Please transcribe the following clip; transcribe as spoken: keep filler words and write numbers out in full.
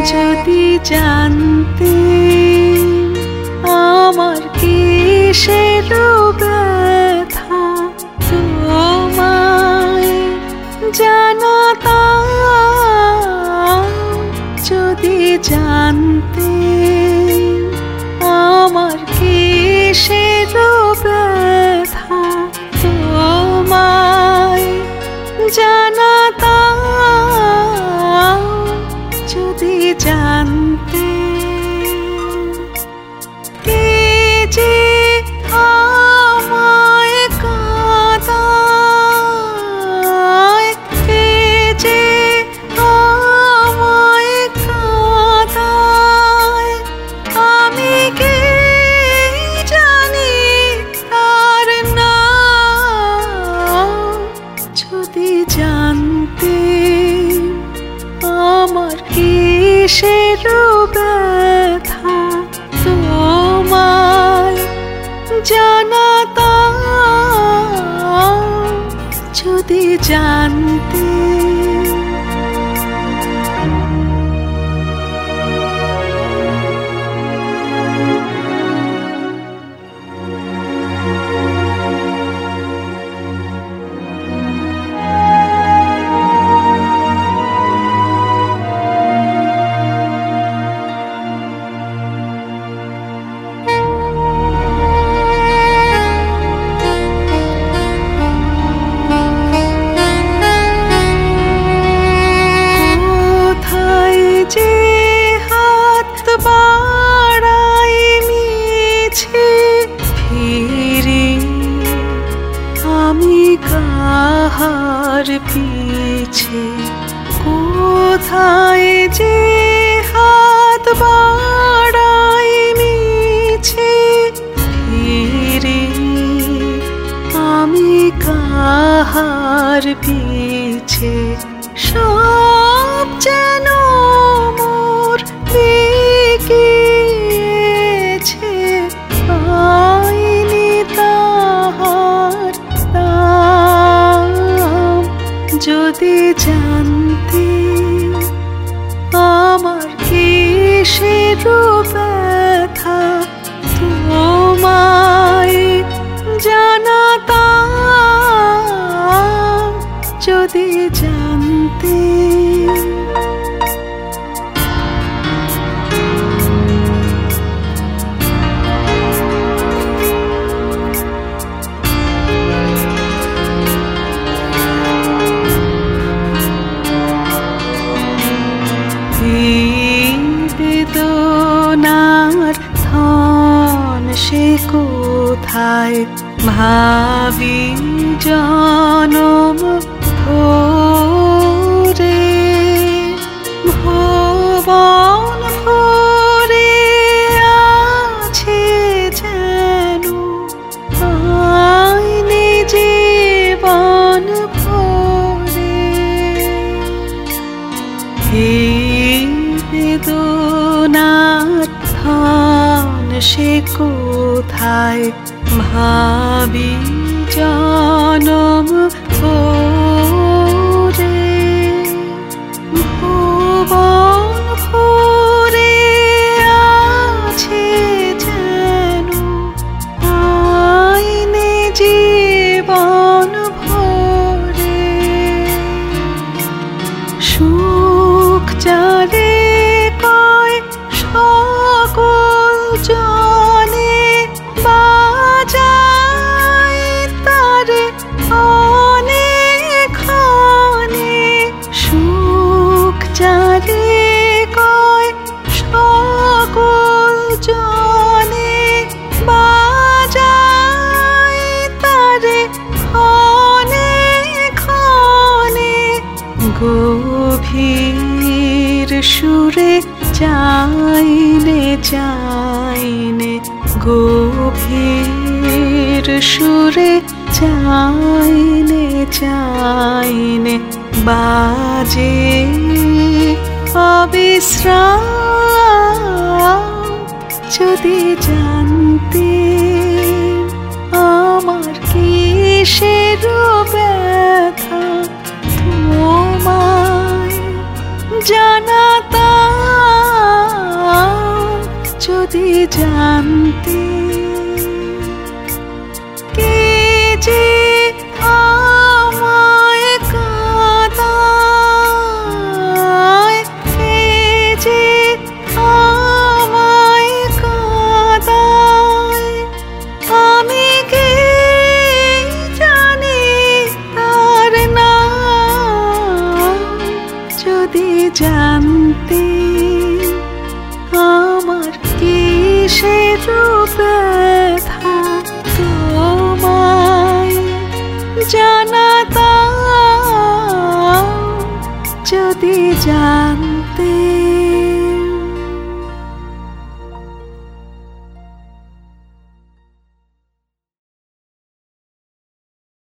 যদি জানতে আমার কিসের ব্যথা তোমায় জানাতাম, যদি জানতে আমার কিসের ব্যথা তোমায় জানাতাম, যদি জানতে কে যে আমায় কাঁদায়, কে যে আমায় কাঁদায়, আমি কি জানি তার নাম, যদি জানতে আমার কিসের ব্যথা তোমায় জানাতাম, যদি জানতে। কাহার পিছে কোথায় যে হাত বাড়াই মিছে, ফিরে আমি কাহার পিছে, সব যেন মোর বিকিয়েছে, পাইনি তাহার দাম, যদি জানতে আমার কিসের ব্যথা তোমায় জানাতাম, যদি জানতে। বেদনার ধন সে কোথায় ভাবি জনম ভরে, ভুবন ভরে আছে যেন পাইনি জীবন ভরে, বেদনার ধন সে কোথায় ভাবি জনম ভরে, ভুবন ভরে আছে যেন পাইনি জীবন ভরে, সুখ যারে কয় সকল জনে বাজায় তারে অনেকক্ষণে, সুখ যারে কয় সকল জনে বাজায় তারে অনেকক্ষণে, গভীর সুরে চাইনে চাইনে, গভীর সুরে চাইনে চাইনে, বাজে অবিশ্রাম, যদি জানতে আমার কিসের ব্যথা তোমায় জানাতাম, জানতে কে যে আমায় কাঁদায়, কে যে আমায় কাঁদায়, আমি কে জানি তার নাম। যদি জানতে আমার কিসের ব্যথা, তোমায় জানাতাম। যদি জানতে